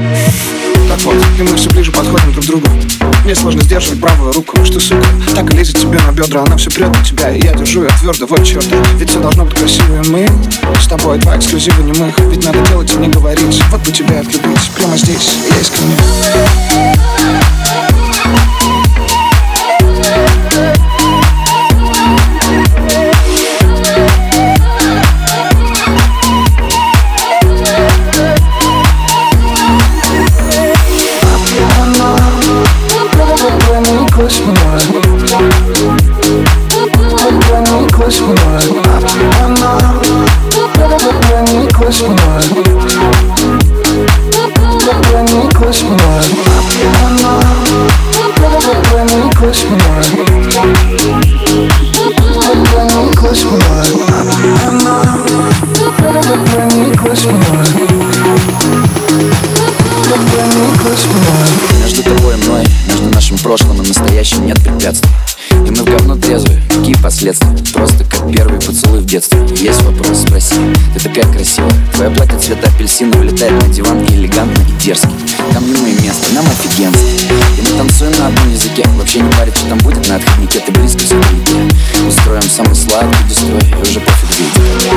Так вот, и мы все ближе подходим друг к другу. Мне сложно сдерживать правую руку, что, сука, так и лезет тебе на бедра. Она все прет на тебя, и я держу ее твердо, вот черт. Ведь все должно быть красиво, и мы с тобой два эксклюзива немых. Ведь надо делать и не говорить, вот бы тебя отлюбить прямо здесь, я искренне. Между тобой и мной, между нашим прошлым и настоящим нет препятствий. И мы в говно трезвые, какие последствия? Просто как первый поцелуй в детстве. Есть вопрос, спроси, ты такая красивая. Твое платье цвета апельсина вылетает на диванке элегантно и дерзкий. Там ему и место, нам офигенно. И мы танцуем на одном языке. Вообще не парит, что там будет на отходнике. Ты близко в своей. Устроим самый сладкий дестрой, и уже пофиг где.